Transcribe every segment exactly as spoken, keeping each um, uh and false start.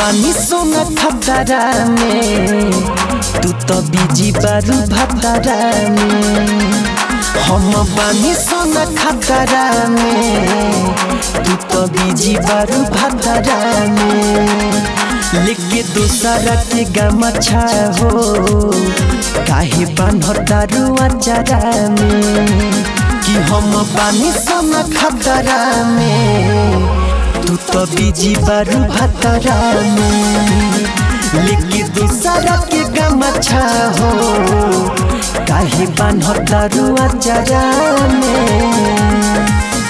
बानी सोना खतरा में, तू तो बीजी बारू भतरा में। हम बानी सोना खतरा में, तू तो बीजी बारू भतरा में। लेके दूसरा के गमछा हो, काहे बान्हतारू अचारा में। कि हम बानी सोना खतरा में, तू तो बीजी बारू भतरा में। लेके दूसरा के गमछा हो, काहे बान्हतारू अचारा में।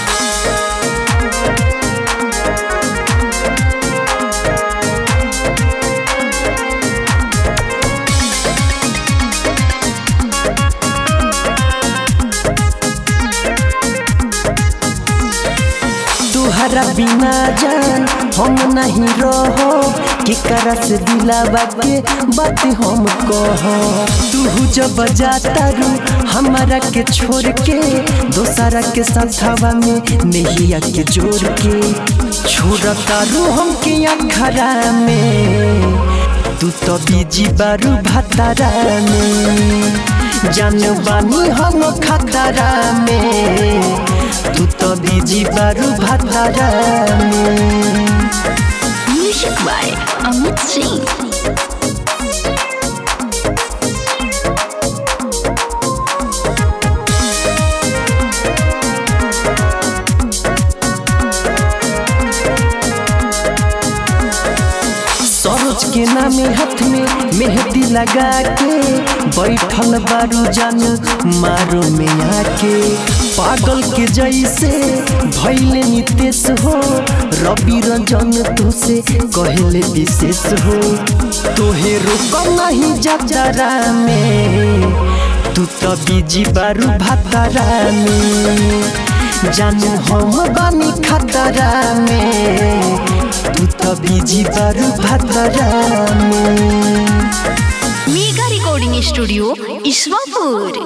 तुहरा बिना जान हम नहीं रहो, कि करा से दिलावा के बात हम कहो। तू जब जाता रू हमारा के छोड़ के, दोसरा के साथवा में नहिया के जोड़ के। छोड़ता रू हम के अखरा में, तू तो बीजी बारू भतरा में। जान बानी हम खतरा में, तू तो बीजी बारू भतरा में। Music by Amit Singh. सरोज के नामे हाथ में मेहंदी लगा के, बैठल बारू जान मारो में आके। पागल के जैसे भैले नितेश हो, रवि रंजन तुसे कहले विशेष हो। तोहे रोक नहीं जतरा में, तू तो बीजी बारू भतरा में। जानू हम बानी खतरा में, तू तो बीजी बारू भतरा में। Mega recording studio Ishwarpur.